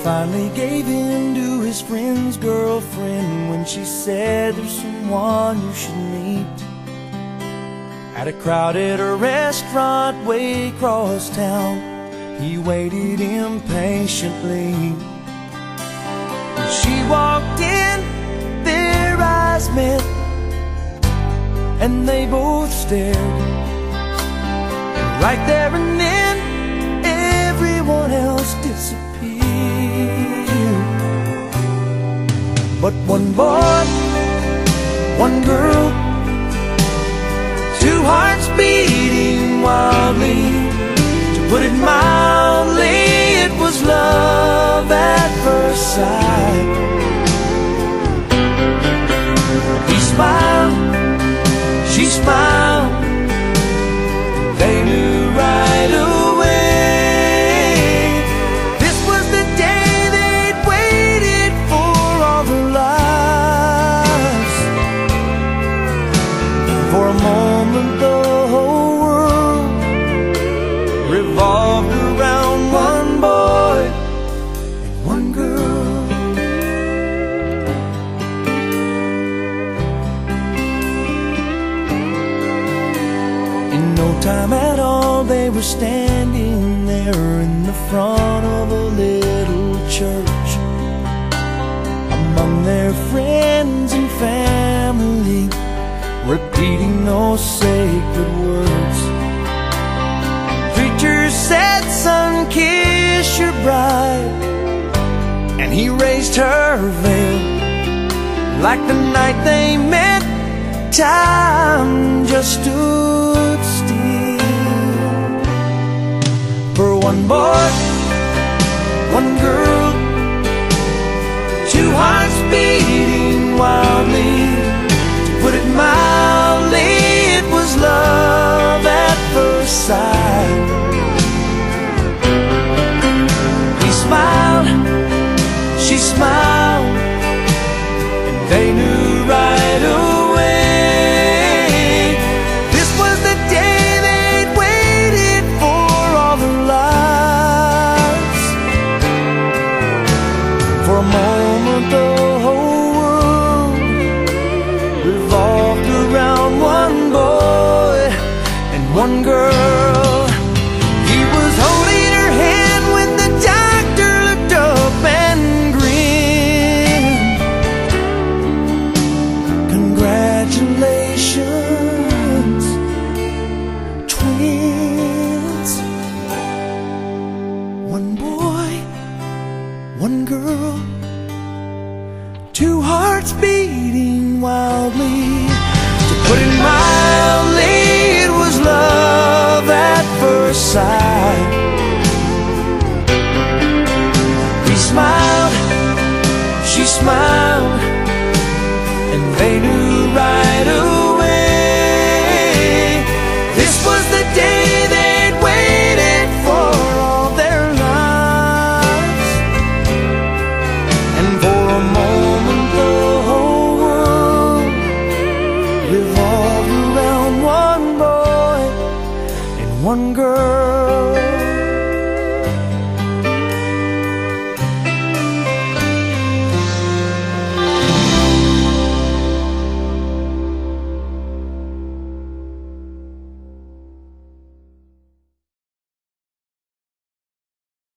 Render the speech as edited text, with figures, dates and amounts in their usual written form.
finally gave in to his friend's girlfriend when she said, "There's someone you should meet." At a crowded restaurant way across town, he waited impatiently. When she walked in, their eyes met, and they both stared. And right there and then, everyone else disappeared. But one boy, one girl, two hearts beating wildly. To put it mildly, it was love at first sight. He smiled, she smiled, they knew right away. This was the day they'd waited for all their lives. For a moment the whole world revolved around one boy and one girl. In no time at all, they were standing there in the front of a little church, among their friends and family, repeating those sacred words. Preacher said, "Son, kiss your bride," and he raised her veil. Like the night they met, time just stood still. For one boy, one girl, two hearts beating wildly. To put it mildly, it was love at first sight. He smiled, she smiled, and they knew right away. This was the day they'd waited for all their lives. For a moment the whole world revolved around one boy and one girl. He was holding her hand when the doctor looked up and grinned. Congratulations, twins. One boy, one girl, two hearts beating wildly. To put it mildly, it was love at first sight. He smiled, she smiled, and they knew right away. This was the day they'd waited for all their lives. And for a moment the whole world revolved around one boy and one girl.